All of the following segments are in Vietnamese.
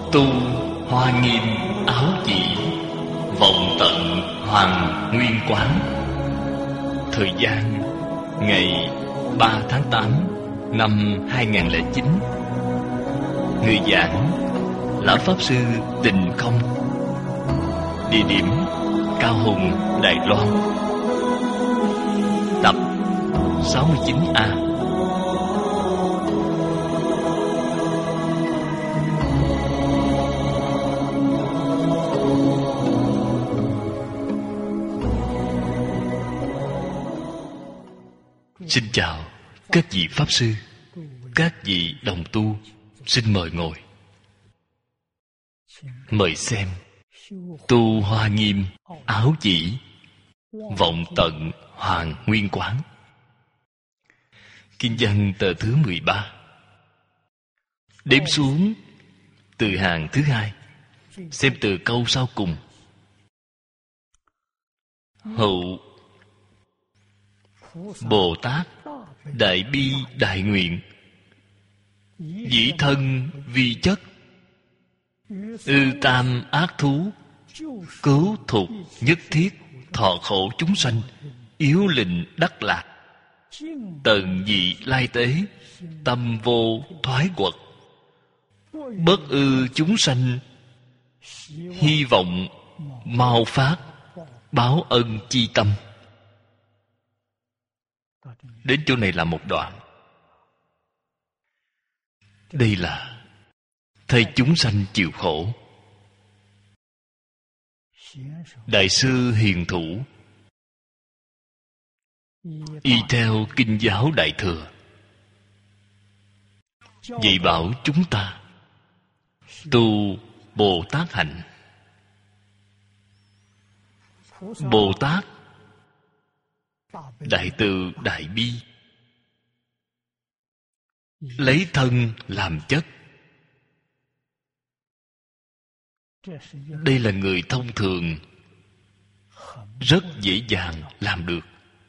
Tu hoa nghiêm áo chỉ, vọng tận hoàng nguyên quán. Thời gian ngày 3 tháng 8 năm 2009. Người giảng Lão Pháp Sư Tịnh Không. Địa điểm Cao Hùng, Đài Loan. Tập 69A. Xin chào các vị Pháp Sư, các vị đồng tu. Xin mời ngồi. Mời xem Tu hoa nghiêm áo chỉ, vọng tận hoàng nguyên quán. Kinh văn tờ thứ 13. Đếm xuống từ hàng thứ 2, xem từ câu sau cùng. Hậu Bồ Tát đại bi đại nguyện, dĩ thân vi chất, ư tam ác thú, cứu thục nhất thiết, thọ khổ chúng sanh, yếu lịnh đắc lạc, tận dị lai tế, tâm vô thoái quật, bất ư chúng sanh, hy vọng mau phát, báo ân chi tâm. Đến chỗ này là một đoạn. Đây là thay chúng sanh chịu khổ. Đại sư hiền thủ y theo kinh giáo Đại Thừa dạy bảo chúng ta tu Bồ Tát hạnh. Bồ Tát đại từ đại bi, lấy thân làm chất. Đây là người thông thường rất dễ dàng làm được.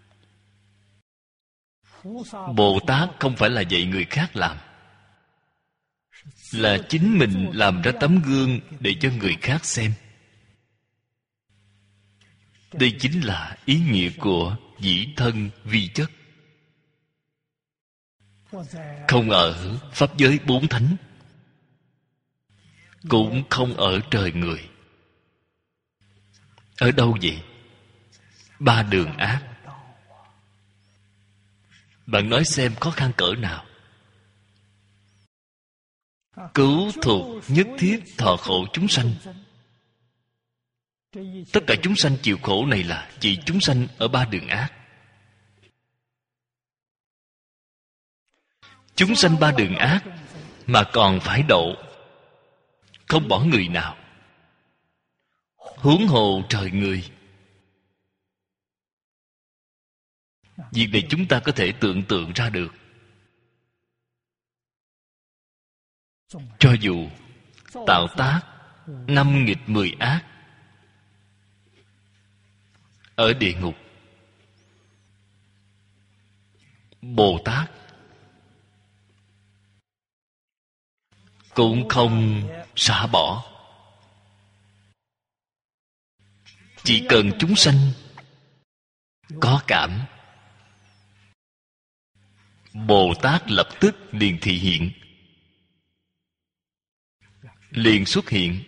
Bồ Tát không phải là dạy người khác làm, là chính mình làm ra tấm gương để cho người khác xem. Đây chính là ý nghĩa của dĩ thân vi chất. Không ở pháp giới bốn thánh, cũng không ở trời người. Ở đâu vậy? Ba đường ác. Bạn nói xem khó khăn cỡ nào. Cứu thục nhất thiết, thọ khổ chúng sanh. Tất cả chúng sanh chịu khổ này là chỉ chúng sanh ở ba đường ác. Chúng sanh ba đường ác mà còn phải độ, không bỏ người nào, huống hồ trời người. Việc này chúng ta có thể tưởng tượng ra được. Cho dù tạo tác 5 nghịch 10 ác ở địa ngục, Bồ Tát cũng không xả bỏ. Chỉ cần chúng sanh có cảm, Bồ Tát lập tức liền thị hiện, liền xuất hiện.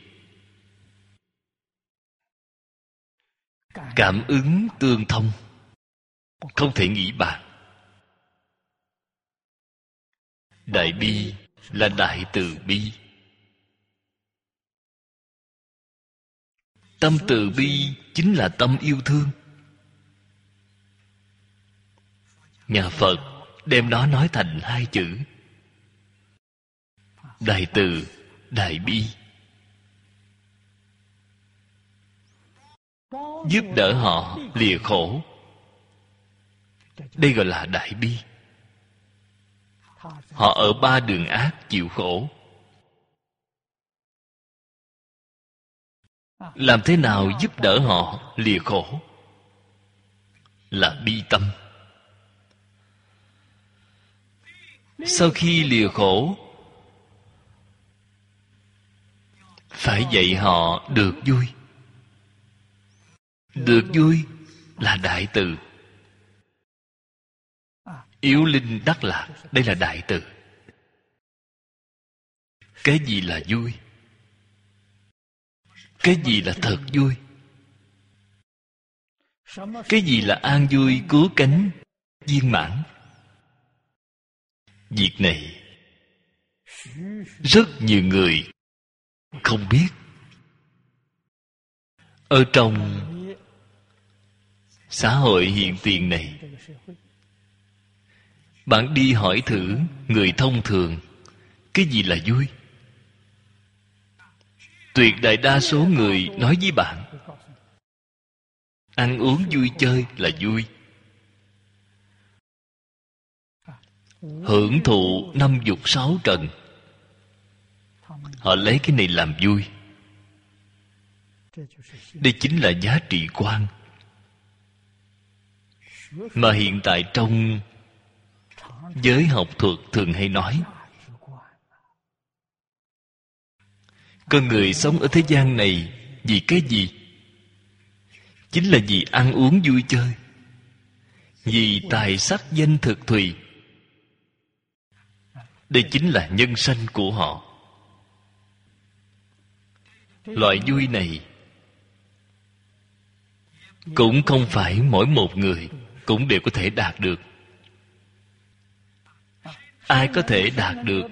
Cảm ứng tương thông, không thể nghĩ bàn. Đại bi là đại từ bi. Tâm từ bi chính là tâm yêu thương. Nhà Phật đem nó nói thành 2 chữ: đại từ đại bi. Giúp đỡ họ lìa khổ, đây gọi là đại bi. Họ ở ba đường ác chịu khổ, làm thế nào giúp đỡ họ lìa khổ? Là bi tâm. Sau khi lìa khổ, phải dạy họ được vui. Được vui là đại từ. Yếu linh đắc lạc, đây là đại từ. Cái gì là vui? Cái gì là thật vui? Cái gì là an vui cứu cánh viên mãn? Việc này rất nhiều người không biết. Ở trong xã hội hiện tiền này, bạn đi hỏi thử người thông thường cái gì là vui. Tuyệt đại đa số người nói với bạn ăn uống vui chơi là vui. Hưởng thụ năm dục sáu trần, họ lấy cái này làm vui. Đây chính là giá trị quan mà hiện tại trong giới học thuật thường hay nói. Con người sống ở thế gian này vì cái gì? Chính là vì ăn uống vui chơi, vì tài sắc danh thực thùy. Đây chính là nhân sanh của họ. Loại vui này cũng không phải mỗi một người cũng đều có thể đạt được. Ai có thể đạt được?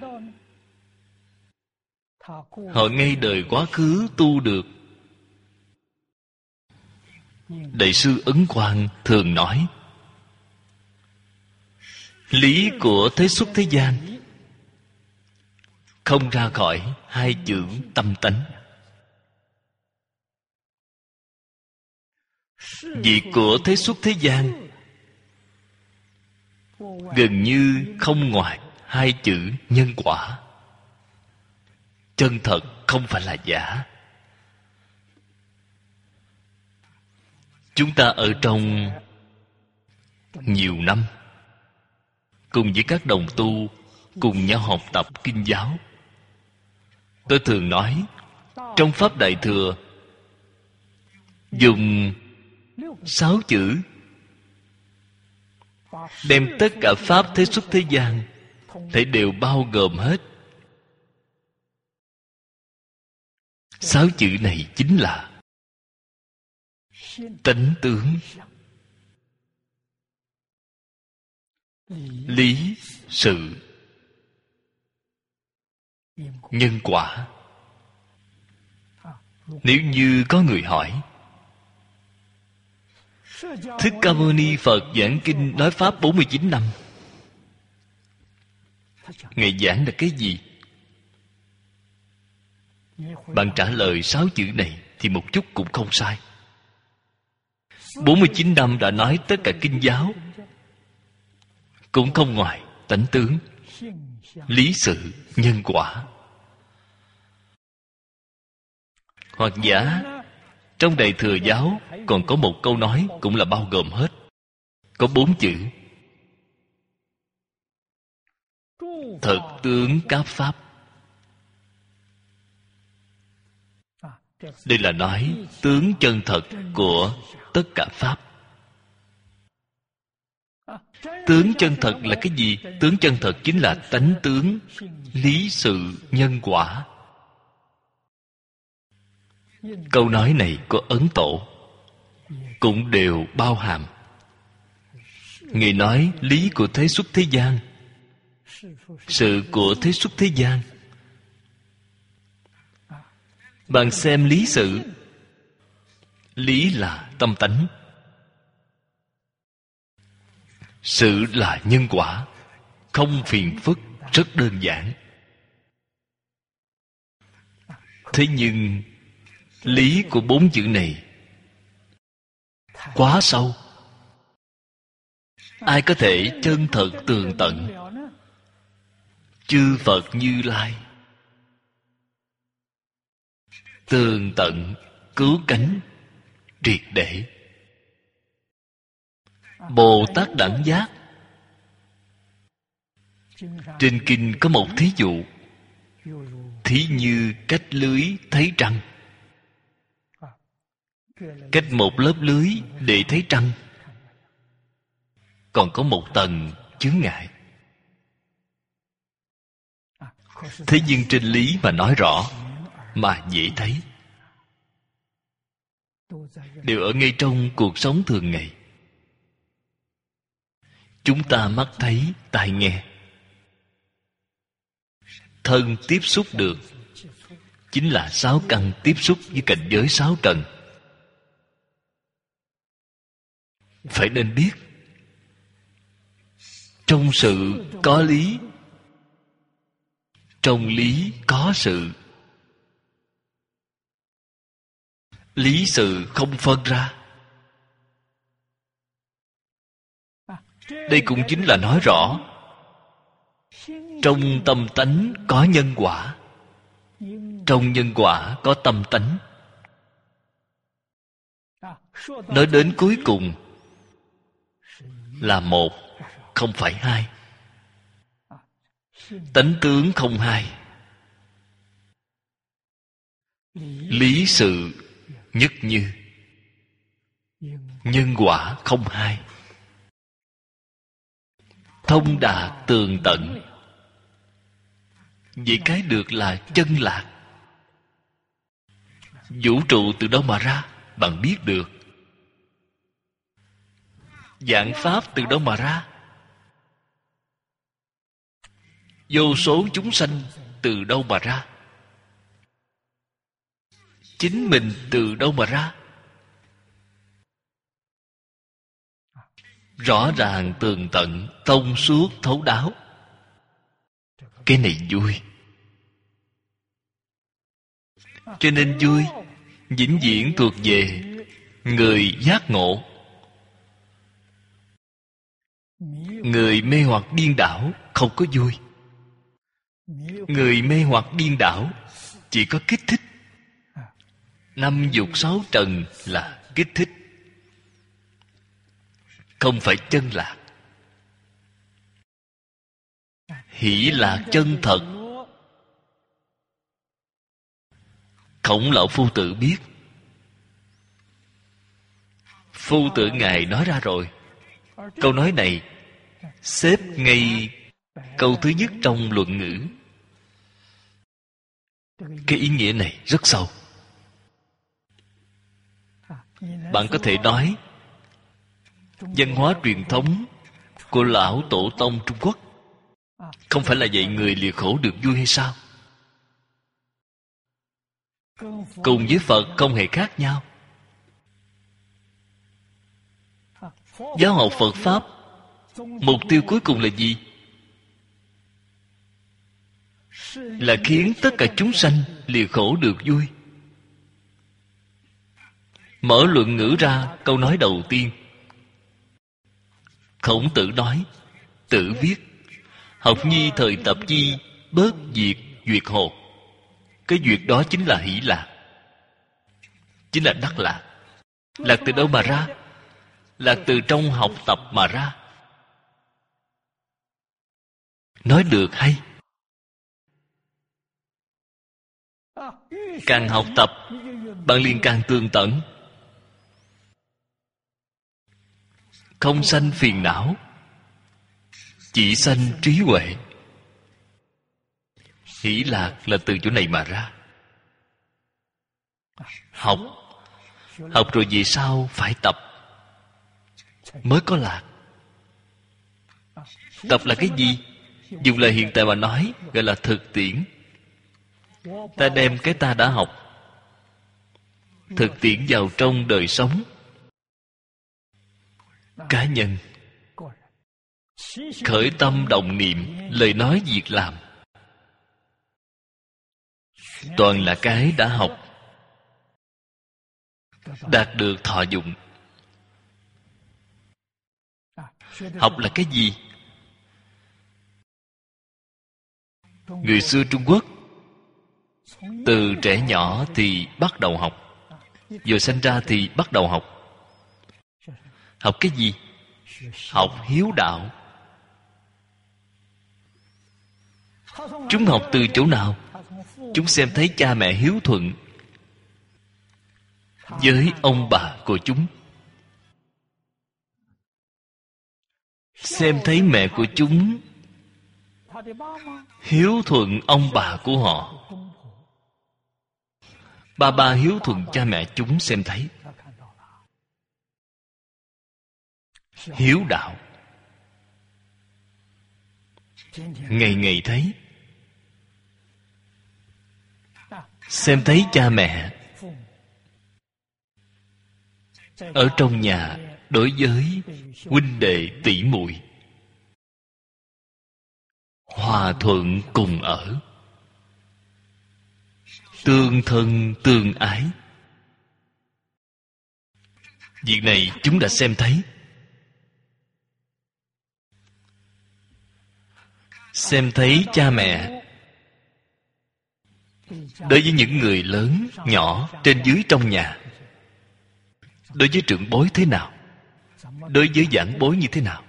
Họ ngay đời quá khứ tu được. Đại sư Ấn Quang thường nói, lý của thế xuất thế gian không ra khỏi hai chữ tâm tánh. Việc của thế xuất thế gian gần như không ngoài hai chữ nhân quả. Chân thật không phải là giả. Chúng ta ở trong nhiều năm cùng với các đồng tu cùng nhau học tập kinh giáo. Tôi thường nói, trong Pháp Đại Thừa dùng 6 chữ đem tất cả Pháp thế xuất thế gian thể đều bao gồm hết. 6 chữ này chính là tánh tướng, lý, sự, nhân quả. Nếu như có người hỏi, Thích Ca Mâu Ni Phật giảng kinh nói Pháp 49 năm, Ngài giảng là cái gì? Bạn trả lời 6 chữ này thì một chút cũng không sai. 49 năm đã nói tất cả kinh giáo, cũng không ngoài tánh tướng, lý sự, nhân quả. Hoặc giả trong Đại Thừa giáo còn có một câu nói cũng là bao gồm hết, có 4 chữ: thật tướng các pháp. Đây là nói tướng chân thật của tất cả pháp. Tướng chân thật là cái gì? Tướng chân thật chính là tánh tướng, lý sự, nhân quả. Câu nói này của Ấn Tổ cũng đều bao hàm. Người nói lý của thế xuất thế gian, sự của thế xuất thế gian. Bạn xem lý sự. Lý là tâm tánh, sự là nhân quả, không phiền phức, rất đơn giản. Thế nhưng lý của 4 chữ này quá sâu. Ai có thể chân thật tường tận? Chư Phật Như Lai tường tận, cứu cánh, triệt để. Bồ Tát Đẳng Giác, trên kinh có một thí dụ. thí như cách lưới thấy trăng. Cách một lớp lưới để thấy trăng, còn có một tầng chướng ngại. Thế nhưng trên lý mà nói rõ, mà dễ thấy, đều ở ngay trong cuộc sống thường ngày. Chúng ta mắt thấy, tai nghe, thân tiếp xúc được, chính là sáu căn tiếp xúc với cảnh giới sáu trần. Phải nên biết, trong sự có lý, trong lý có sự. Lý sự không phân ra. Đây cũng chính là nói rõ, trong tâm tánh có nhân quả, trong nhân quả có tâm tánh. Nói đến cuối cùng là một, không phải hai. Tánh tướng không hai, lý sự nhất như, nhân quả không hai. Thông đạt tường tận. Vậy cái được là chân lạc. Vũ trụ từ đâu mà ra? Bạn biết được. Vạn pháp từ đâu mà ra? Vô số chúng sanh từ đâu mà ra? Chính mình từ đâu mà ra? Rõ ràng tường tận, thông suốt thấu đáo. Cái này vui. Cho nên vui vĩnh viễn thuộc về người giác ngộ. Người mê hoặc điên đảo không có vui. Người mê hoặc điên đảo chỉ có kích thích. Năm dục sáu trần là kích thích, không phải chân lạc. Hỷ lạc chân thật, Khổng Lão Phu Tử biết. Phu Tử Ngài nói ra rồi. Câu nói này xếp ngay câu thứ nhất trong luận ngữ. Cái ý nghĩa này rất sâu. Bạn có thể nói văn hóa truyền thống của lão tổ tông Trung Quốc không phải là dạy người lìa khổ được vui hay sao? Cùng với Phật không hề khác nhau. Giáo học Phật Pháp, mục tiêu cuối cùng là gì? Là khiến tất cả chúng sanh lìa khổ được vui. Mở luận ngữ ra, câu nói đầu tiên Khổng Tử nói, Tử viết: học nhi thời tập chi, bớt diệt duyệt hồ. Cái duyệt đó chính là hỷ lạc, chính là đắc lạc. Lạc từ đâu mà ra? Lạc từ trong học tập mà ra. Nói được hay. Càng học tập, bạn liền càng tường tận. Không sanh phiền não, chỉ sanh trí huệ. Hỷ lạc là từ chỗ này mà ra. Học rồi về sau phải tập mới có lạc. Tập là cái gì? Dùng lời hiện tại mà nói, gọi là thực tiễn. Ta đem cái ta đã học thực tiễn vào trong đời sống cá nhân, khởi tâm động niệm, lời nói việc làm, toàn là cái đã học, đạt được thọ dụng. Học là cái gì? Người xưa Trung Quốc từ trẻ nhỏ thì bắt đầu học, vừa sinh ra thì bắt đầu học. Học cái gì? Học hiếu đạo. Chúng học từ chỗ nào? chúng xem thấy cha mẹ hiếu thuận với ông bà của chúng, xem thấy mẹ của chúng hiếu thuận ông bà của họ, ba hiếu thuận cha mẹ chúng xem thấy. Hiếu đạo ngày ngày thấy, xem thấy cha mẹ ở trong nhà đối với huynh đệ tỷ muội hòa thuận cùng ở, tương thân tương ái. Việc này chúng đã xem thấy. Xem thấy cha mẹ đối với những người lớn, nhỏ, trên dưới trong nhà, đối với trưởng bối thế nào, đối với giảng bối như thế nào,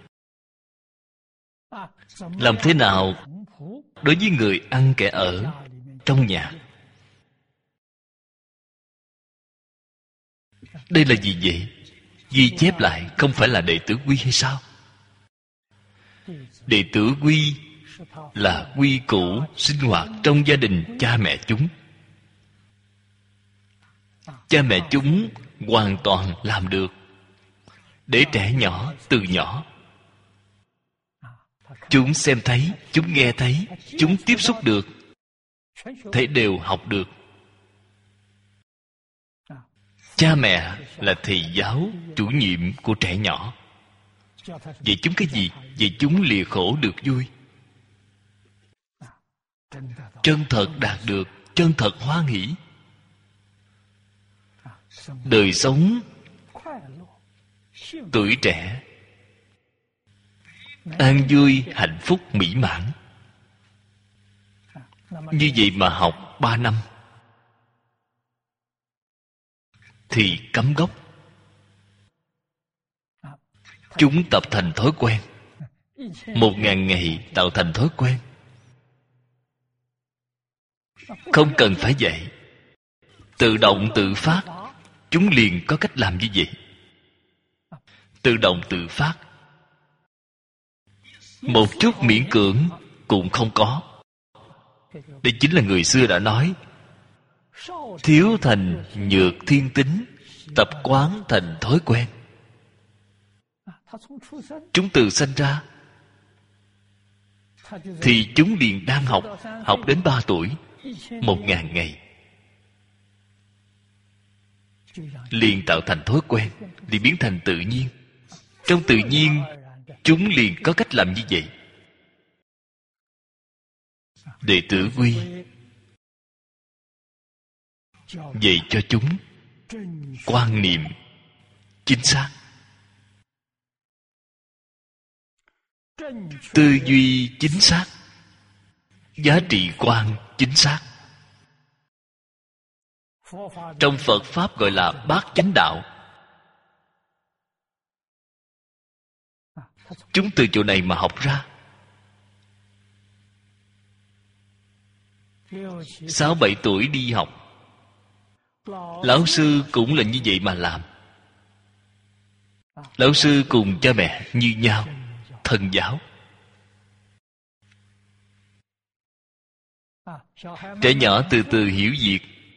làm thế nào đối với người ăn kẻ ở trong nhà. Đây là gì vậy? Ghi chép lại không phải là đệ tử quy hay sao? Đệ tử quy là quy củ sinh hoạt trong gia đình cha mẹ chúng. Cha mẹ chúng hoàn toàn làm được, để trẻ nhỏ từ nhỏ chúng xem thấy, chúng nghe thấy, chúng tiếp xúc được, thấy đều học được. Cha mẹ là thầy giáo, chủ nhiệm của trẻ nhỏ. Vậy chúng cái gì? Vậy chúng lìa khổ được vui, chân thật đạt được, chân thật hoan hỷ. Đời sống tuổi trẻ an vui, hạnh phúc, mỹ mãn. Như vậy mà học 3 năm thì cắm gốc. Chúng tập thành thói quen. 1000 ngày tạo thành thói quen. Không cần phải dạy, tự động tự phát, chúng liền có cách làm như vậy. Tự động tự phát, một chút miễn cưỡng cũng không có. Đây chính là người xưa đã nói: thiếu thành nhược thiên tính, tập quán thành thói quen. Chúng từ sanh ra thì chúng liền đang học, học đến 3 tuổi, 1000 ngày liền tạo thành thói quen, liền biến thành tự nhiên. Trong tự nhiên chúng liền có cách làm như vậy. Đệ tử quy dạy cho chúng quan niệm chính xác, tư duy chính xác, giá trị quan chính xác. Trong Phật Pháp gọi là bát chánh đạo. Chúng từ chỗ này mà học ra. 6-7 tuổi đi học, lão sư cũng là như vậy mà làm. Lão sư cùng cha mẹ như nhau, thân giáo. Trẻ nhỏ từ từ hiểu việc.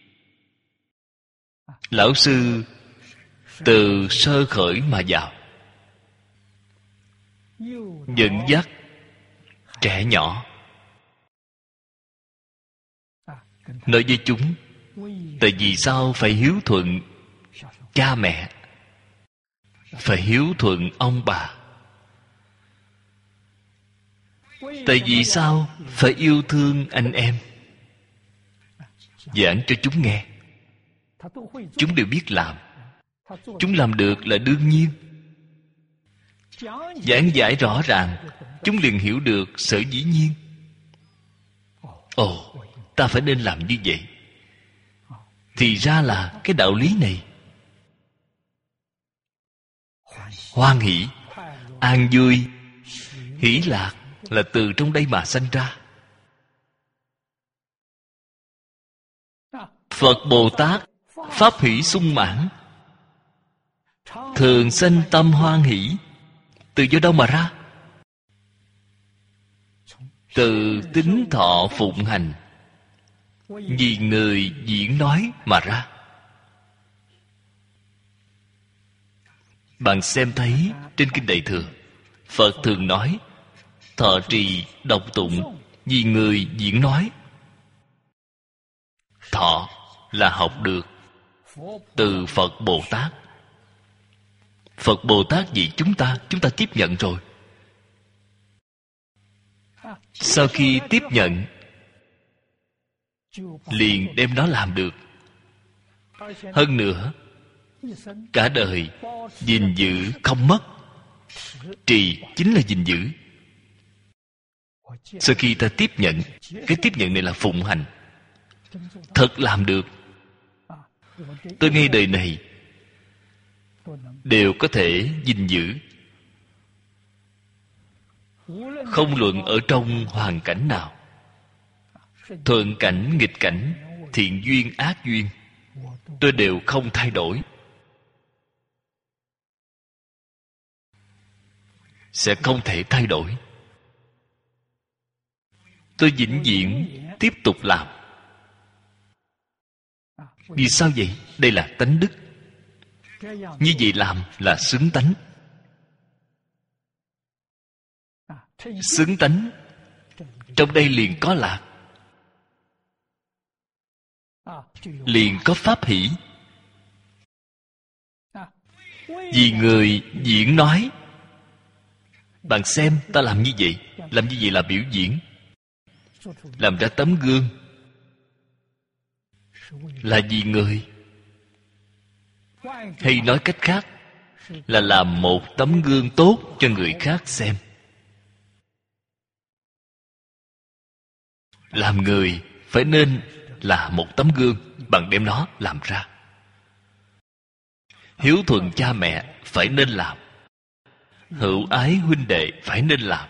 Lão sư từ sơ khởi mà vào, dẫn dắt trẻ nhỏ, nói với chúng tại vì sao phải hiếu thuận cha mẹ, phải hiếu thuận ông bà, tại vì sao phải yêu thương anh em. Giảng cho chúng nghe, chúng đều biết làm. Chúng làm được là đương nhiên. Giảng giải rõ ràng, chúng liền hiểu được sở dĩ nhiên. Ồ, ta phải nên làm như vậy. Thì ra là cái đạo lý này. Hoan hỷ, an vui, hỷ lạc là từ trong đây mà sanh ra. Phật Bồ Tát pháp hỷ sung mãn, thường sanh tâm hoan hỷ. Từ do đâu mà ra? Từ tín thọ phụng hành, vì người diễn nói mà ra. Bạn xem thấy trên Kinh Đại Thừa, Phật thường nói thọ trì đọc tụng vì người diễn nói. Thọ là học được từ Phật Bồ Tát. Phật Bồ Tát dạy chúng ta tiếp nhận rồi. Sau khi tiếp nhận, liền đem nó làm được. Hơn nữa, cả đời gìn giữ không mất. Trì chính là gìn giữ. Sau khi ta tiếp nhận, cái tiếp nhận này là phụng hành, thật làm được. Tới ngay đời này đều có thể gìn giữ, không luận ở trong hoàn cảnh nào, thuận cảnh nghịch cảnh, thiện duyên ác duyên, tôi đều không thay đổi, sẽ không thể thay đổi. Tôi vĩnh viễn tiếp tục làm. Vì sao vậy? Đây là tánh đức. Như vậy làm là xứng tánh. Xứng tánh, trong đây liền có lạc, liền có pháp hỷ. Vì người diễn nói, bạn xem ta làm như vậy. Làm như vậy là biểu diễn, làm ra tấm gương, là vì người. Hay nói cách khác, là làm một tấm gương tốt cho người khác xem. Làm người phải nên là một tấm gương, bạn đem nó làm ra. Hiếu thuận cha mẹ phải nên làm, hữu ái huynh đệ phải nên làm,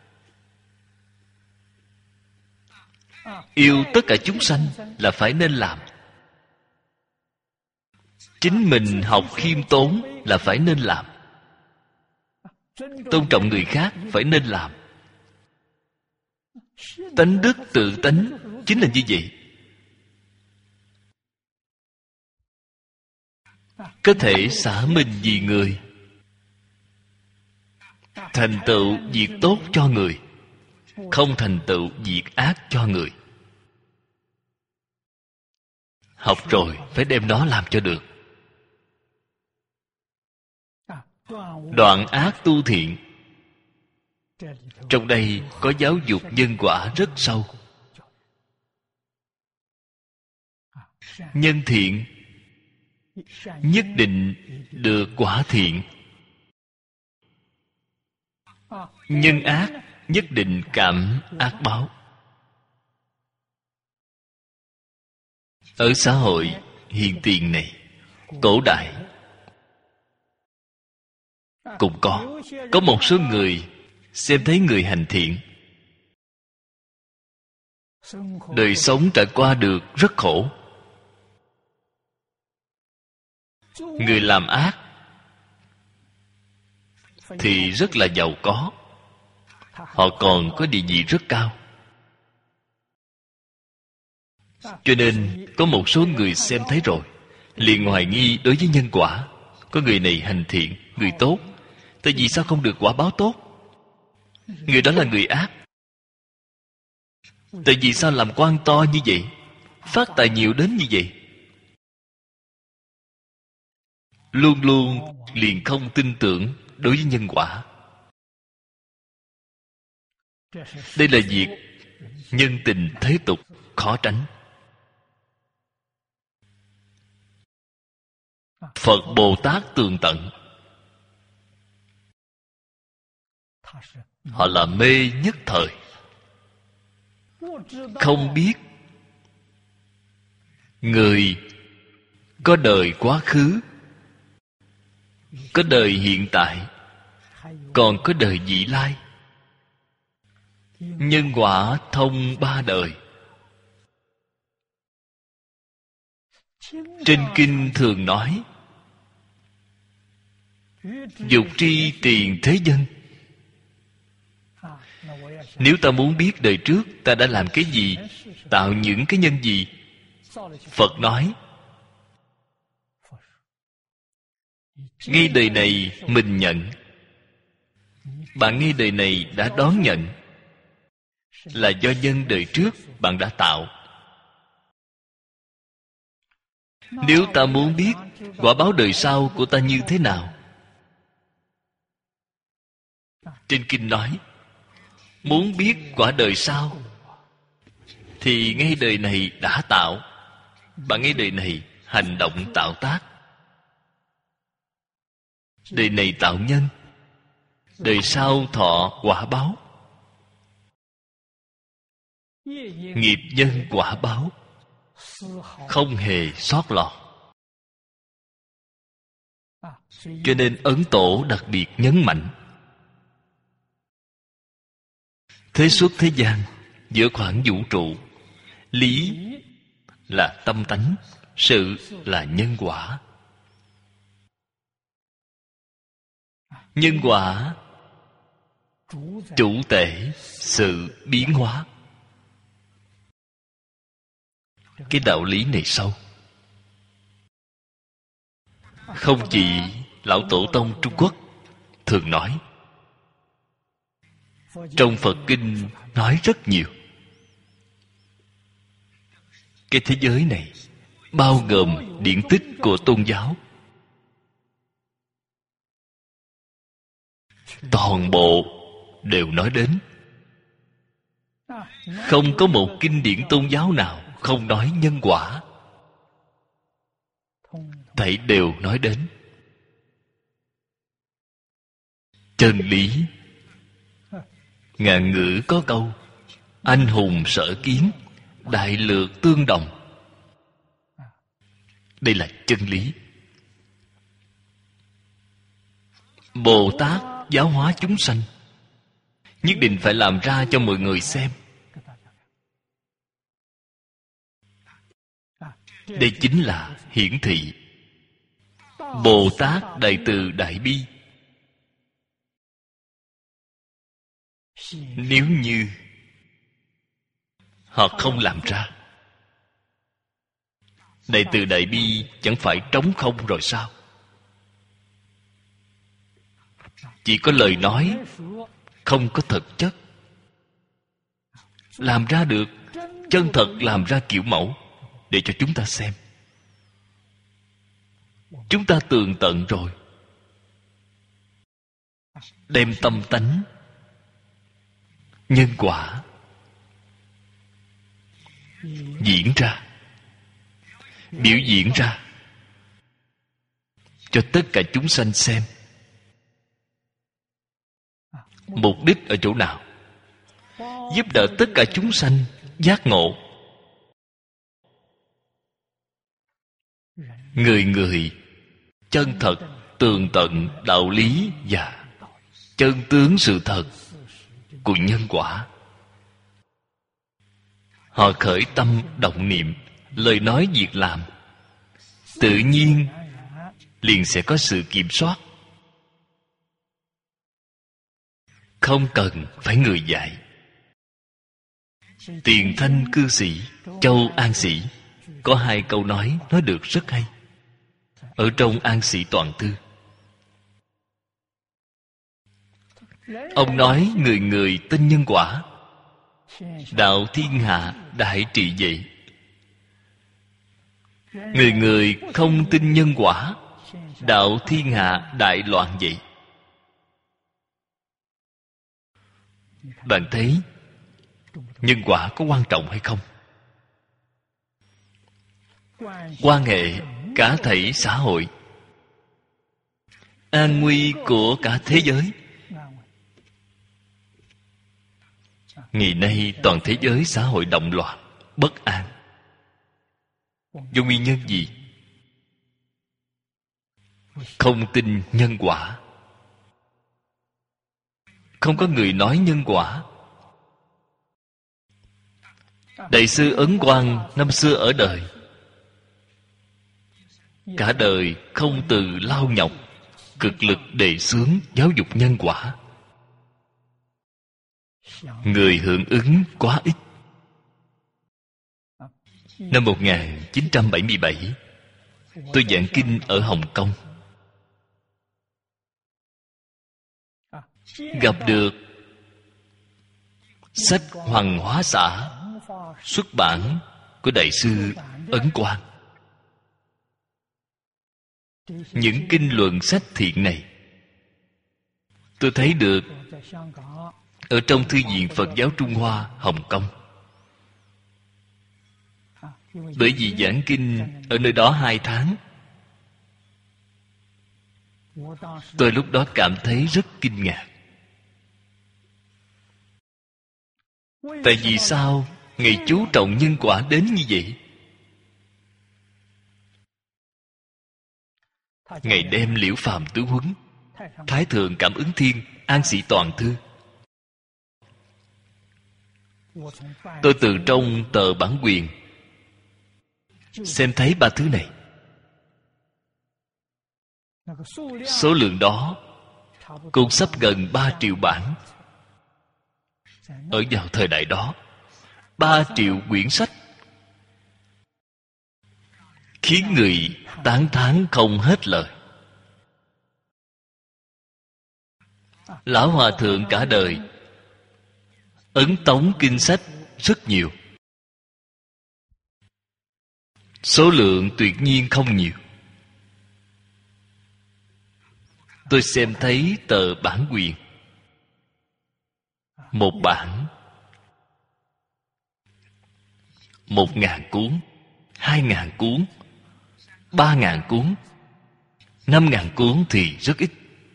yêu tất cả chúng sanh là phải nên làm. Chính mình học khiêm tốn là phải nên làm. Tôn trọng người khác phải nên làm. Tánh đức tự tánh chính là như vậy. Có thể xả mình vì người, thành tựu việc tốt cho người, không thành tựu việc ác cho người. Học rồi phải đem nó làm cho được. Đoạn ác tu thiện, trong đây có giáo dục nhân quả rất sâu. Nhân thiện nhất định được quả thiện, nhân ác nhất định cảm ác báo. Ở xã hội hiện tiền này, cổ đại cũng có một số người xem thấy người hành thiện, đời sống trải qua được rất khổ. Người làm ác thì rất là giàu có, họ còn có địa vị rất cao. Cho nên có một số người xem thấy rồi liền hoài nghi đối với nhân quả. Có người này hành thiện, người tốt, tại vì sao không được quả báo tốt? Người đó là người ác, tại vì sao làm quan to như vậy, phát tài nhiều đến như vậy? Luôn luôn liền không tin tưởng đối với nhân quả. Đây là việc nhân tình thế tục khó tránh. Phật Bồ Tát tường tận, họ là mê nhất thời, không biết người có đời quá khứ, có đời hiện tại, còn có đời vị lai. Nhân quả thông ba đời. Trên kinh thường nói: dục tri tiền thế dân. Nếu ta muốn biết đời trước ta đã làm cái gì, tạo những cái nhân gì, Phật nói ngay đời này mình nhận. Bạn ngay đời này đã đón nhận, là do nhân đời trước bạn đã tạo. Nếu ta muốn biết quả báo đời sau của ta như thế nào, trên kinh nói muốn biết quả đời sau thì ngay đời này đã tạo. Bạn ngay đời này hành động tạo tác. Đời này tạo nhân, đời sau thọ quả báo. Nghiệp nhân quả báo không hề sót lọt. Cho nên Ấn Tổ đặc biệt nhấn mạnh: thế xuất thế gian, giữa khoảng vũ trụ, lý là tâm tánh, sự là nhân quả. Nhân quả chủ tể sự biến hóa. Cái đạo lý này sâu. Không chỉ Lão Tổ Tông Trung Quốc thường nói, trong Phật Kinh nói rất nhiều. Cái thế giới này bao gồm điển tích của tôn giáo, toàn bộ đều nói đến. Không có một kinh điển tôn giáo nào không nói nhân quả. Thảy đều nói đến chân lý. Ngạn ngữ có câu: anh hùng sở kiến, đại lược tương đồng. Đây là chân lý. Bồ Tát giáo hóa chúng sanh, nhất định phải làm ra cho mọi người xem. Đây chính là hiển thị Bồ Tát đại từ đại bi. Nếu như họ không làm ra, đại từ đại bi chẳng phải trống không rồi sao? Chỉ có lời nói, không có thực chất. Làm ra được, chân thật làm ra kiểu mẫu để cho chúng ta xem. Chúng ta tường tận rồi, đem tâm tánh nhân quả diễn ra, biểu diễn ra cho tất cả chúng sanh xem. Mục đích ở chỗ nào? Giúp đỡ tất cả chúng sanh giác ngộ. Người người chân thật tường tận đạo lý và chân tướng sự thật của nhân quả. Họ khởi tâm động niệm, lời nói việc làm, tự nhiên liền sẽ có sự kiểm soát. Không cần phải người dạy. Tiền Thanh cư sĩ Châu An Sĩ có hai câu nói được rất hay ở trong An Sĩ Toàn Thư. Ông nói người người tin nhân quả, đạo thiên hạ đại trị vậy. Người người không tin nhân quả, đạo thiên hạ đại loạn vậy. Bạn thấy nhân quả có quan trọng hay không? Quan hệ cả thảy xã hội, an nguy của cả thế giới. Ngày nay toàn thế giới xã hội động loạn, bất an. Do nguyên nhân gì? Không tin nhân quả. Không có người nói nhân quả. Đại sư Ấn Quang năm xưa ở đời, cả đời không từ lao nhọc cực lực đề xướng giáo dục nhân quả, người hưởng ứng quá ít. Năm 1977, tôi giảng kinh ở Hồng Kông. Gặp được sách Hoàng Hóa Xã xuất bản của Đại sư Ấn Quang. Những kinh luận sách thiện này tôi thấy được ở trong Thư viện Phật giáo Trung Hoa, Hồng Kông. Bởi vì giảng kinh ở nơi đó 2 tháng, tôi lúc đó cảm thấy rất kinh ngạc. Tại vì sao Ngài chú trọng nhân quả đến như vậy? Ngài đem Liễu Phàm Tứ Huấn, Thái Thượng Cảm Ứng Thiên, An Sĩ Toàn Thư. Tôi từ trong tờ bản quyền xem thấy 3 thứ này. Số lượng đó cũng sắp gần 3 triệu bản. Ở vào thời đại đó, 3 triệu quyển sách khiến người tán thán không hết lời. Lão Hòa Thượng cả đời ấn tống kinh sách rất nhiều, số lượng tuyệt nhiên không nhiều. Tôi xem thấy tờ bản quyền, một bản 1.000 cuốn, 2.000 cuốn, 3.000 cuốn, 5.000 cuốn thì rất ít.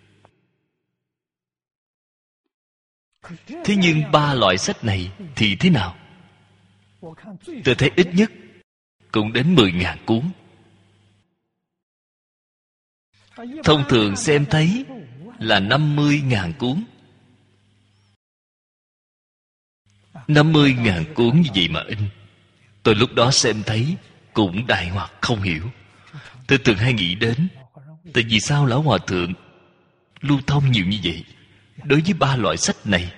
Thế nhưng 3 loại sách này thì thế nào? Tôi thấy ít nhất cũng đến 10.000 cuốn. Thông thường xem thấy là 50.000 cuốn. 50.000 cuốn như vậy mà in. Tôi lúc đó xem thấy cũng đại hoặc không hiểu. Tôi thường hay nghĩ đến, tại vì sao Lão Hòa Thượng lưu thông nhiều như vậy đối với 3 loại sách này?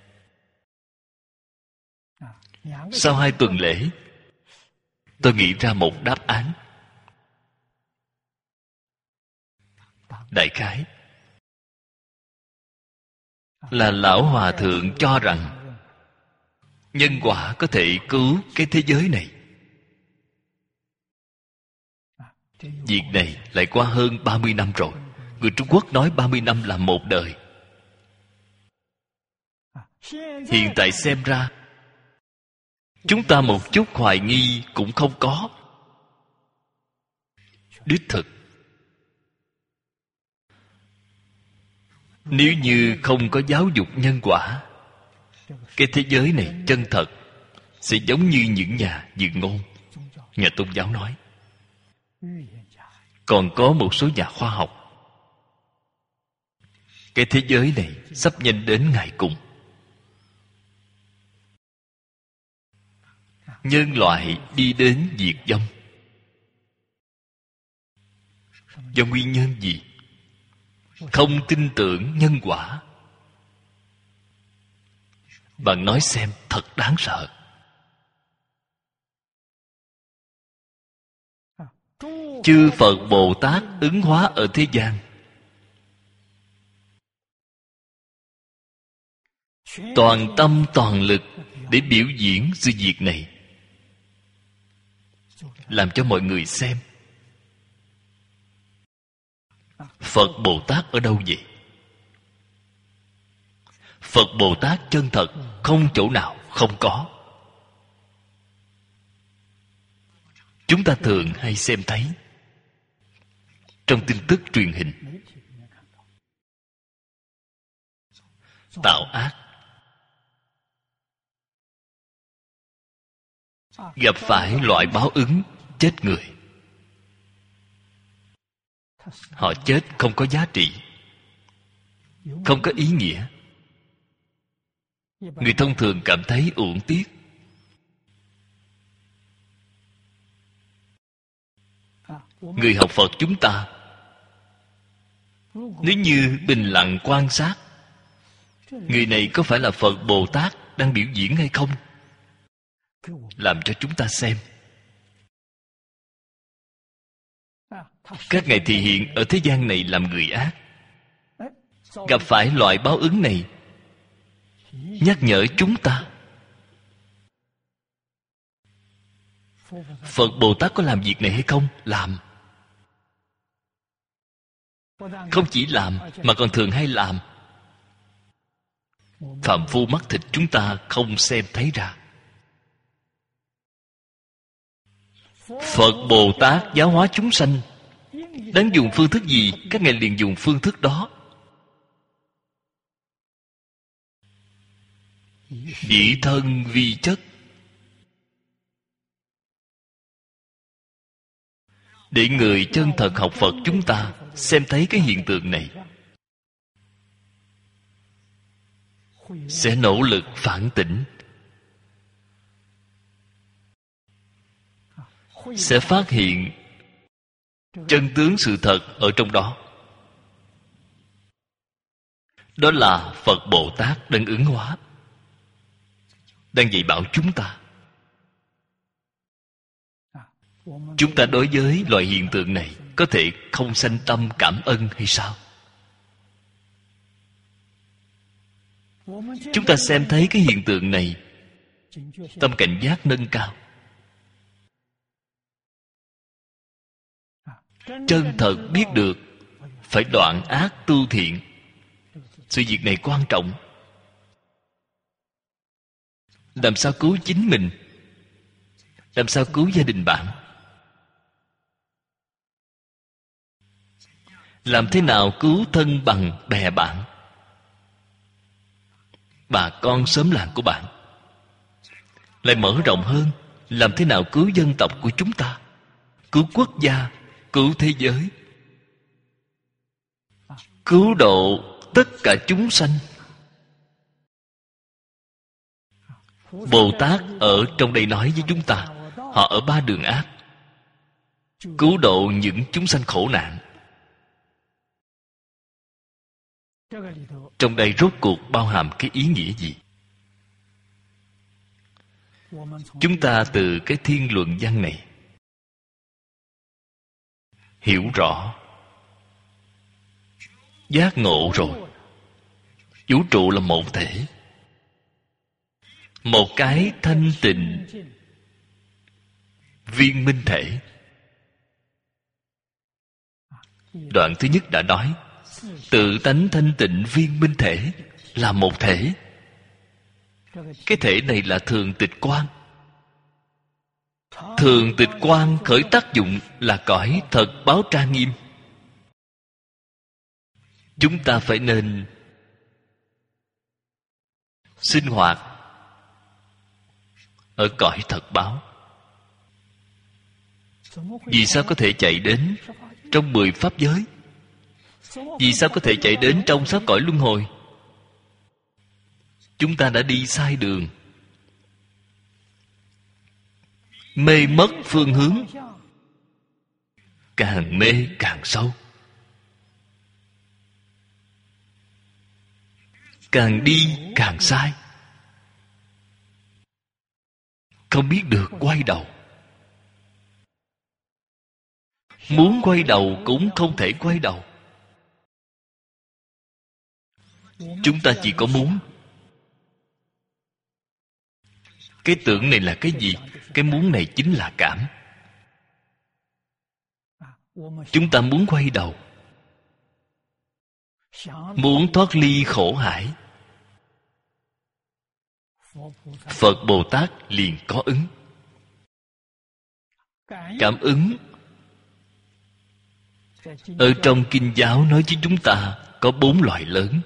Sau 2 tuần lễ, tôi nghĩ ra một đáp án. Đại khái là Lão Hòa Thượng cho rằng nhân quả có thể cứu cái thế giới này. Việc này lại qua hơn 30 năm rồi. Người Trung Quốc nói 30 năm là một đời. Hiện tại xem ra, chúng ta một chút hoài nghi cũng không có. Đích thực, nếu như không có giáo dục nhân quả, cái thế giới này chân thật sẽ giống như những nhà dự ngôn, nhà tôn giáo nói. Còn có một số nhà khoa học, cái thế giới này sắp nhanh đến ngày cùng. Nhân loại đi đến diệt vong. Do nguyên nhân gì? Không tin tưởng nhân quả. Bạn nói xem, thật đáng sợ. Chư Phật Bồ Tát ứng hóa ở thế gian, toàn tâm toàn lực để biểu diễn sự việc này, làm cho mọi người xem. Phật Bồ Tát ở đâu vậy? Phật Bồ Tát chân thật không chỗ nào không có. Chúng ta thường hay xem thấy trong tin tức truyền hình. Tạo ác, gặp phải loại báo ứng chết người. Họ chết không có giá trị, không có ý nghĩa. Người thông thường cảm thấy uổng tiếc. Người học Phật chúng ta, nếu như bình lặng quan sát, người này có phải là Phật Bồ Tát đang biểu diễn hay không? Làm cho chúng ta xem. Các ngài thị hiện ở thế gian này làm người ác, gặp phải loại báo ứng này, nhắc nhở chúng ta. Phật Bồ Tát có làm việc này hay không? Làm. Không chỉ làm mà còn thường hay làm. Phàm phu mắt thịt chúng ta không xem thấy ra. Phật Bồ Tát giáo hóa chúng sanh, đáng dùng phương thức gì, các ngài liền dùng phương thức đó. Dĩ thân vi chất, để người chân thật học Phật chúng ta xem thấy cái hiện tượng này, sẽ nỗ lực phản tỉnh, sẽ phát hiện chân tướng sự thật ở trong đó. Đó là Phật Bồ Tát đang ứng hóa, đang dạy bảo chúng ta. Chúng ta đối với loại hiện tượng này có thể không sanh tâm cảm ơn hay sao? Chúng ta xem thấy cái hiện tượng này, tâm cảnh giác nâng cao, chân thật biết được phải đoạn ác tu thiện. Sự việc này quan trọng. Làm sao cứu chính mình, làm sao cứu gia đình bạn, làm thế nào cứu thân bằng bè bạn, bà con xóm làng của bạn. Lại mở rộng hơn, làm thế nào cứu dân tộc của chúng ta, cứu quốc gia, cứu thế giới, cứu độ tất cả chúng sanh. Bồ Tát ở trong đây nói với chúng ta, họ ở ba đường ác, cứu độ những chúng sanh khổ nạn. Trong đây rốt cuộc bao hàm cái ý nghĩa gì? Chúng ta từ cái thiên luận văn này hiểu rõ, giác ngộ rồi. Vũ trụ là một thể, một cái thanh tịnh viên minh thể. Đoạn thứ nhất đã nói, tự tánh thanh tịnh viên minh thể là một thể. Cái thể này là thường tịch quan. Thường tịch quan khởi tác dụng là cõi thật báo trang nghiêm. Chúng ta phải nên sinh hoạt ở cõi thật báo. Vì sao có thể chạy đến trong 10 pháp giới? Vì sao có thể chạy đến trong 6 cõi luân hồi? Chúng ta đã đi sai đường, mê mất phương hướng, càng mê càng sâu, càng đi càng sai, không biết được quay đầu. Muốn quay đầu cũng không thể quay đầu. Chúng ta chỉ có muốn. Cái tưởng này là cái gì? Cái muốn này chính là cảm. Chúng ta muốn quay đầu, muốn thoát ly khổ hải. Phật Bồ Tát liền có ứng. Cảm ứng ở trong kinh giáo nói với chúng ta có 4 loại lớn: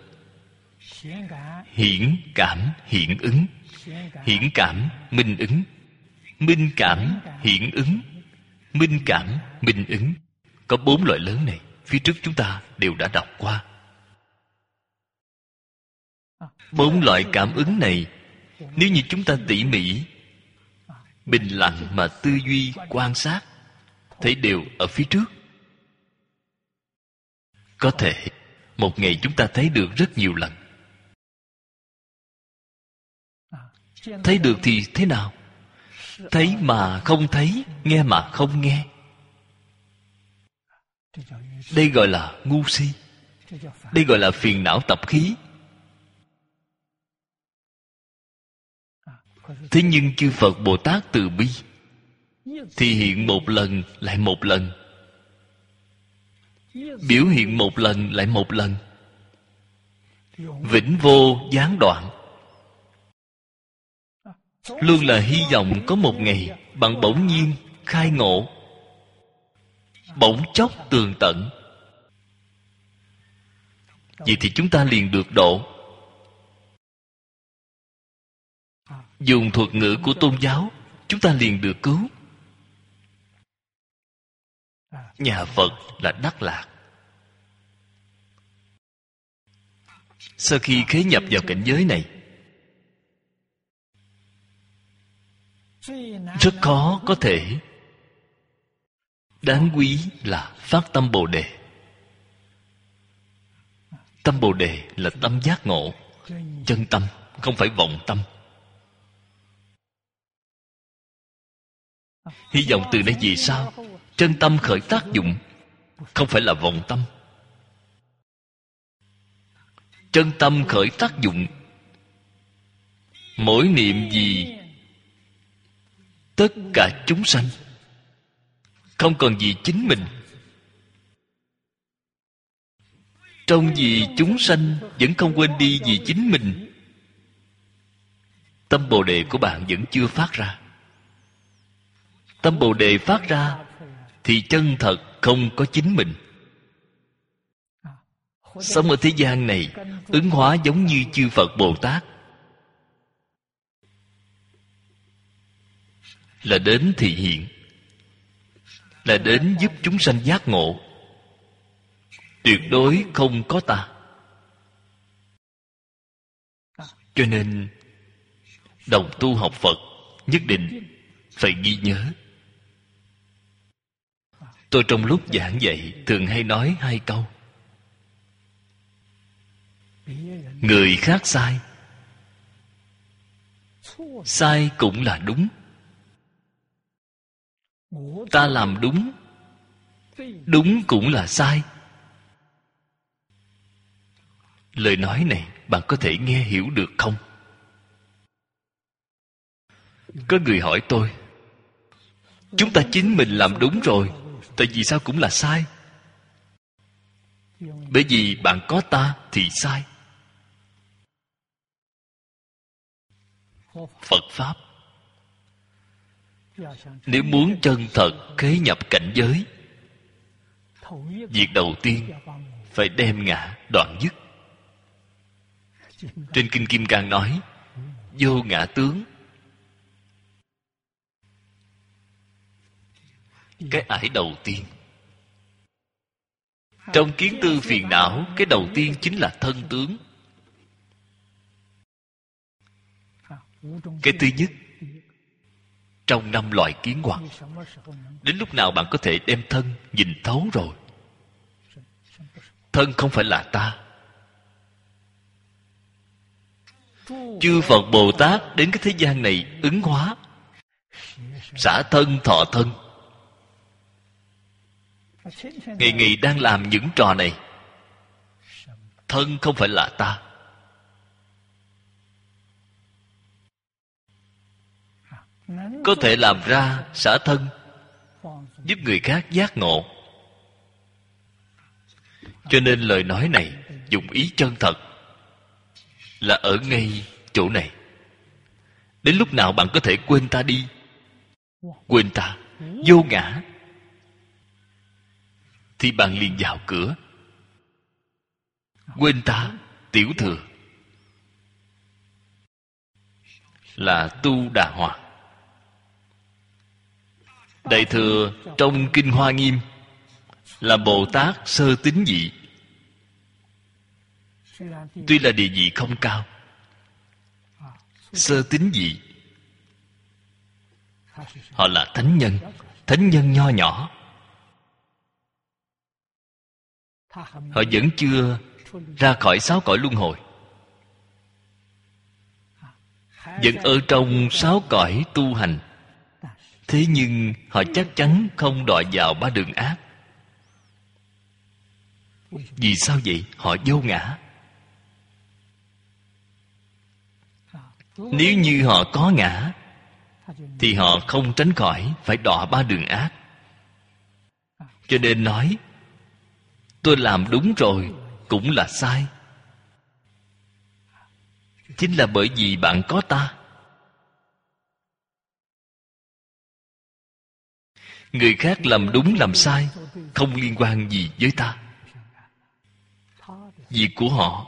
hiển cảm hiện ứng, hiển cảm minh ứng, minh cảm hiển ứng, minh cảm minh ứng. Có 4 loại lớn này, phía trước chúng ta đều đã đọc qua. 4 loại cảm ứng này, nếu như chúng ta tỉ mỉ, bình lặng mà tư duy quan sát, thấy đều ở phía trước. Có thể một ngày chúng ta thấy được rất nhiều lần. Thấy được thì thế nào? Thấy mà không thấy, nghe mà không nghe. Đây gọi là ngu si. Đây gọi là phiền não tập khí. Thế nhưng chư Phật Bồ Tát từ bi thì hiện một lần lại một lần, biểu hiện một lần lại một lần, vĩnh vô gián đoạn. Luôn là hy vọng có một ngày bạn bỗng nhiên khai ngộ, bỗng chốc tường tận. Vậy thì chúng ta liền được độ. Dùng thuật ngữ của tôn giáo, chúng ta liền được cứu. Nhà Phật là đắc lạc. Sau khi khế nhập vào cảnh giới này, rất khó có thể. Đáng quý là phát tâm Bồ Đề. Tâm Bồ Đề là tâm giác ngộ, chân tâm, không phải vọng tâm. Hy vọng từ đây vì sao chân tâm khởi tác dụng, không phải là vọng tâm. Chân tâm khởi tác dụng, mỗi niệm gì tất cả chúng sanh, không còn gì chính mình. Trong vì chúng sanh vẫn không quên đi vì chính mình. Tâm Bồ Đề của bạn vẫn chưa phát ra. Tâm Bồ Đề phát ra thì chân thật không có chính mình. Sống ở thế gian này, ứng hóa giống như chư Phật Bồ Tát, là đến thị hiện, là đến giúp chúng sanh giác ngộ. Tuyệt đối không có ta. Cho nên đồng tu học Phật nhất định phải ghi nhớ. Tôi trong lúc giảng dạy thường hay nói hai câu: người khác sai, sai cũng là đúng. Ta làm đúng, đúng cũng là sai. Lời nói này bạn có thể nghe hiểu được không? Có người hỏi tôi: chúng ta chính mình làm đúng rồi, tại vì sao cũng là sai? Bởi vì bạn có ta thì sai. Phật Pháp nếu muốn chân thật khế nhập cảnh giới, việc đầu tiên phải đem ngã đoạn dứt. Trên Kinh Kim Cang nói vô ngã tướng. Cái ải đầu tiên trong kiến tư phiền não, cái đầu tiên chính là thân tướng. Cái thứ nhất trong 5 loại kiến hoặc. Đến lúc nào bạn có thể đem thân nhìn thấu rồi? Thân không phải là ta. Chư Phật Bồ Tát đến cái thế gian này ứng hóa, xả thân thọ thân, ngày ngày đang làm những trò này. Thân không phải là ta. Có thể làm ra xả thân, giúp người khác giác ngộ. Cho nên lời nói này dụng ý chân thật, là ở ngay chỗ này. Đến lúc nào bạn có thể quên ta đi? Quên ta, vô ngã, thì bạn liền vào cửa. Quên ta, tiểu thừa, là tu đà hoàng. Đại thừa trong Kinh Hoa Nghiêm là Bồ Tát sơ tín vị. Tuy là địa vị không cao, sơ tín vị, họ là thánh nhân, thánh nhân nho nhỏ. Họ vẫn chưa ra khỏi 6 cõi luân hồi, vẫn ở trong 6 cõi tu hành. Thế nhưng họ chắc chắn không đọa vào 3 đường ác. Vì sao vậy? Họ vô ngã. Nếu như họ có ngã thì họ không tránh khỏi phải đọa 3 đường ác. Cho nên nói tôi làm đúng rồi cũng là sai. Chính là bởi vì bạn có ta. Người khác làm đúng làm sai không liên quan gì với ta. Việc của họ,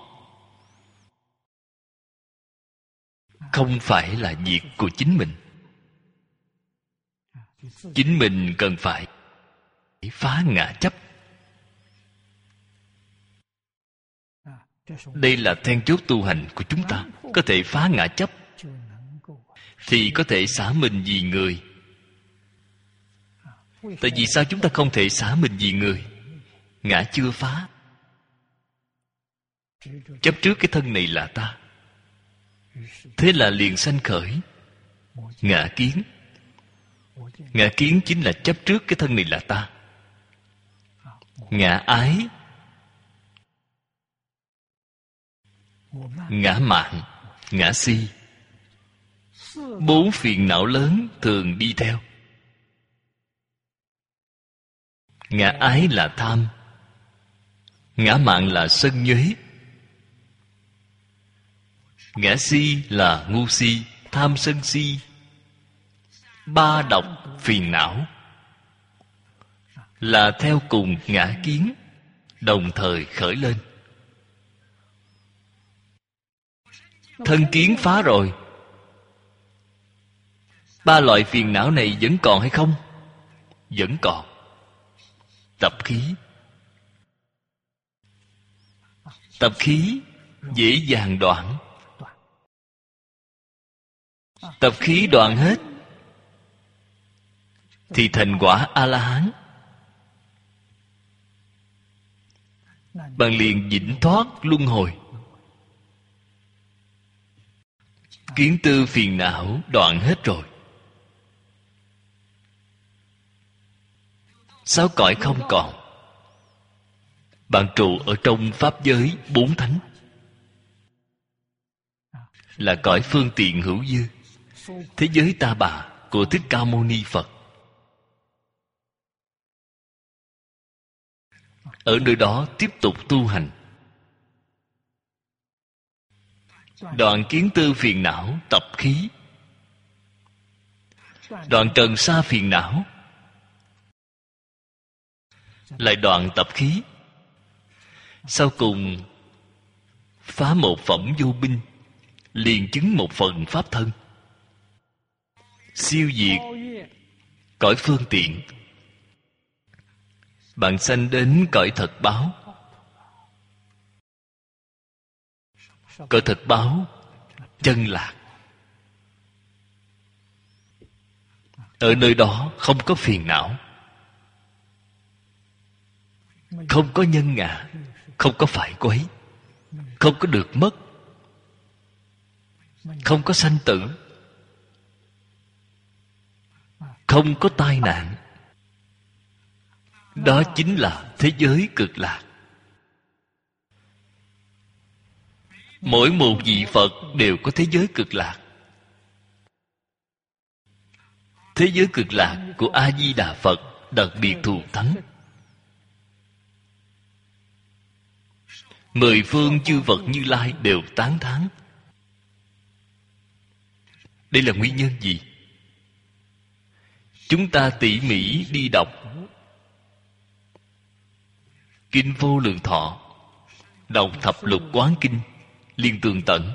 không phải là việc của chính mình. Chính mình cần phải phá ngã chấp. Đây là then chốt tu hành của chúng ta. Có thể phá ngã chấp thì có thể xả mình vì người. Tại vì sao chúng ta không thể xả mình vì người? Ngã chưa phá. Chấp trước cái thân này là ta. Thế là liền sanh khởi ngã kiến. Ngã kiến chính là chấp trước cái thân này là ta. Ngã ái, ngã mạn, ngã si. 4 phiền não lớn thường đi theo. Ngã ái là tham, ngã mạn là sân nhuế, ngã si là ngu si, tham sân si. 3 độc phiền não là theo cùng ngã kiến đồng thời khởi lên. Thân kiến phá rồi, 3 loại phiền não này vẫn còn hay không? Vẫn còn. Tập khí. Tập khí dễ dàng đoạn. Tập khí đoạn hết thì thành quả A-la-hán. Bạn liền vĩnh thoát luân hồi. Kiến tư phiền não đoạn hết rồi. 6 cõi không còn. Bạn trụ ở trong pháp giới 4 thánh, là cõi phương tiện hữu dư, thế giới Ta Bà của Thích Ca Mâu Ni Phật. Ở nơi đó tiếp tục tu hành, đoạn kiến tư phiền não tập khí, đoạn trần sa phiền não, lại đoạn tập khí. Sau cùng phá một phẩm vô binh, liền chứng một phần pháp thân, siêu diệt cõi phương tiện. Bạn sanh đến cõi thật báo. Cõi thật báo chân lạc. Ở nơi đó không có phiền não, không có nhân ngã, không có phải quấy, không có được mất, không có sanh tử, không có tai nạn. Đó chính là thế giới cực lạc. Mỗi một vị Phật đều có thế giới cực lạc. Thế giới cực lạc của A-di-đà Phật đặc biệt thù thắng. 10 phương chư Phật Như Lai đều tán thán. Đây là nguyên nhân gì? Chúng ta tỉ mỉ đi đọc Kinh Vô Lượng Thọ, đọc Thập Lục Quán Kinh, liền tường tận.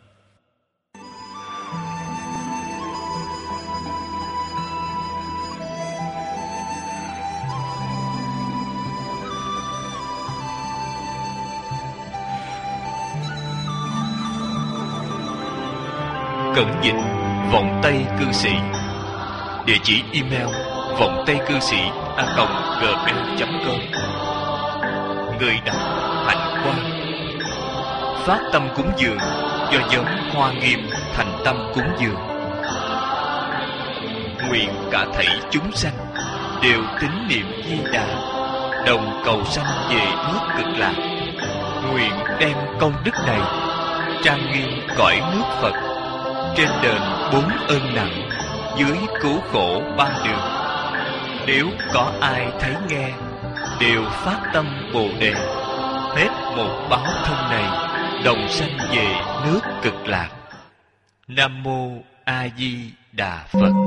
Cẩn dịch Vọng Tây Cư Sĩ. Địa chỉ email vongtaicư sĩ@gmail.com. người đọc hạnh quang. Phát tâm cúng dường do giống Hoa Nghiêm thành tâm cúng dường. Nguyện cả thảy chúng sanh đều tín niệm Di Đà, đồng cầu sanh về nước Cực Lạc. Nguyện đem công đức này trang nghiêm cõi nước Phật, trên đền 4 ơn nặng, dưới cứu khổ 3 đường. Nếu có ai thấy nghe, đều phát tâm Bồ Đề, hết một báo thân này, đồng sanh về nước Cực Lạc. Nam mô A Di Đà Phật.